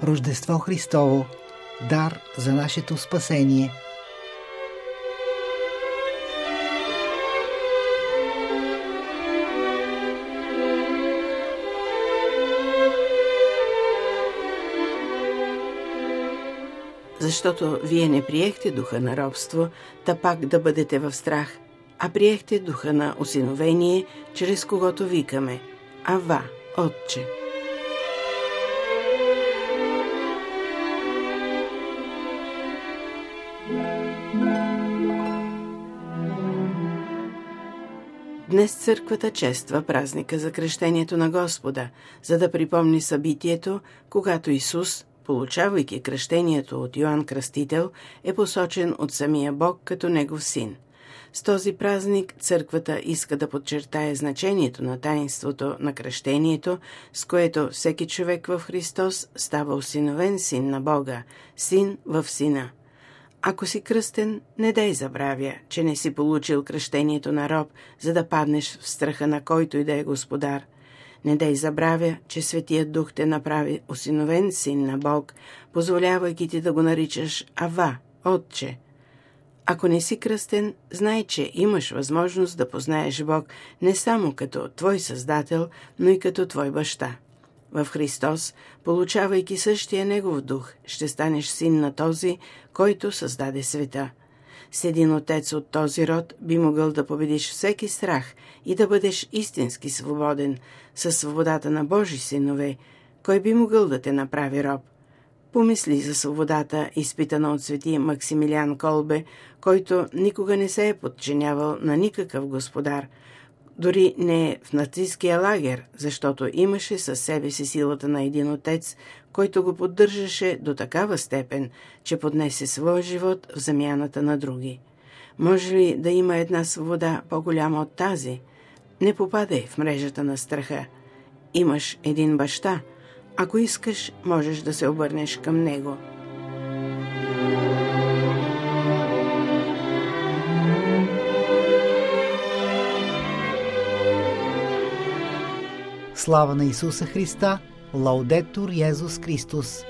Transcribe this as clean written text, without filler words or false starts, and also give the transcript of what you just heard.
Рождество Христово, дар за нашето спасение. Защото вие не приехте духа на робство, та пак да бъдете в страх, а приехте духа на осиновение, чрез когото викаме: Ава, Отче. Днес църквата чества празника за кръщението на Господа, за да припомни събитието, когато Исус, получавайки кръщението от Йоан Кръстител, е посочен от самия Бог като Негов син. С този празник църквата иска да подчертае значението на таинството на кръщението, с което всеки човек в Христос става осиновен син на Бога, син в сина. Ако си кръстен, не дай забравя, че не си получил кръщението на роб, за да паднеш в страха на който и да е господар. Не дай забравя, че Светият Дух те направи осиновен син на Бог, позволявайки ти да го наричаш Ава, Отче. Ако не си кръстен, знай, че имаш възможност да познаеш Бог не само като твой Създател, но и като твой баща. В Христос, получавайки същия Негов дух, ще станеш син на този, който създаде света. С един отец от този род би могъл да победиш всеки страх и да бъдеш истински свободен, със свободата на Божи синове. Кой би могъл да те направи роб? Помисли за свободата, изпитана от свети Максимилиан Колбе, който никога не се е подчинявал на никакъв господар, дори не в нацистския лагер, защото имаше със себе си силата на един отец, който го поддържаше до такава степен, че поднесе своя живот в замяната на други. Може ли да има една свобода по-голяма от тази? Не попадай в мрежата на страха. Имаш един баща. Ако искаш, можеш да се обърнеш към него. Слава на Исуса Христа! Лаудетур Йезус Христос!